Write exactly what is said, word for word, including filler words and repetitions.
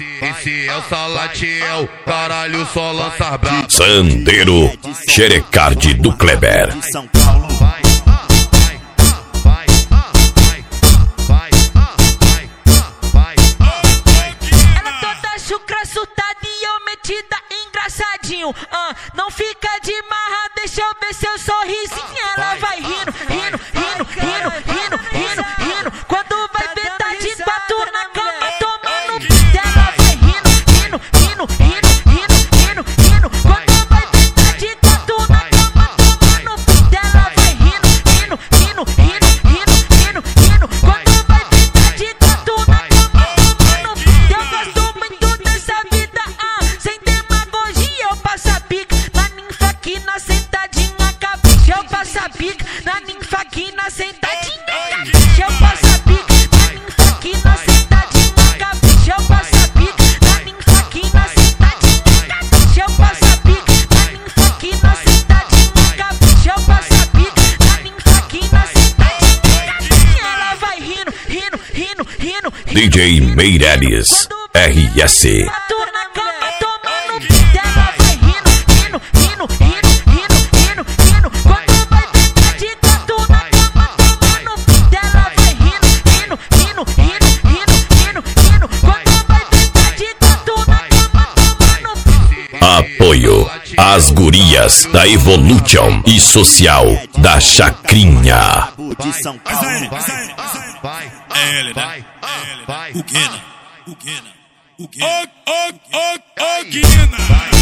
Esse é o Salatiel, caralho, só lança brabo. Sandeiro, Xerecard do Kleber. São Paulo. Ela toda chucra, surtada e eu metida engraçadinho. Ah, não fica de marra, deixa eu ver seu sorrisinho. Ela vai rindo, rindo, rindo, rindo, rindo, rindo, rindo. Quando vai ver tá de quatro na cama tomando pita. Ela vai rindo, rindo, rindo, rindo, rindo, rindo, rindo. Quando vai ver tá de quatro na cama tomando pita. Ela vai rindo, rindo, rindo, rindo, rindo, rindo, rindo. Quando vai ver tá de quatro na cama tomando pita. Eu gosto muito dessa vida, ah, sem demagogia. Eu passo a pica na ninfa aqui na sentadinha capricha. Eu passo a pica na ninfa aqui na sentadinha capricha. Eu passo a pica na ninfa aqui na sentadinha capricha. Eu passo a pica na ninfa aqui na sentadinha capricha. Eu passo a pica na ninfa aqui na sentadinha capricha. Eu passo a pica na ninfa aqui na sentadinha capricha. Ela vai rindo, rindo, rindo, rindo, D J Meirelles, R S. quatro na cama tomando pita. Ela vai rindo, rindo, rindo, rindo, rindo, rindo, rindo. Quando vai ver tá de quatro na cama tomando pita. Ela vai rindo, rindo, rindo, rindo, rindo, rindo, rindo. Quando vai ver tá de quatro na cama tomando pita. Apoio às gurias da Evolution e Social da Chacrinha. De São Paulo. É ele, né? É ele, né? O Guina, o Guina, o Guina. Ô, ô, ô, ô, Guina.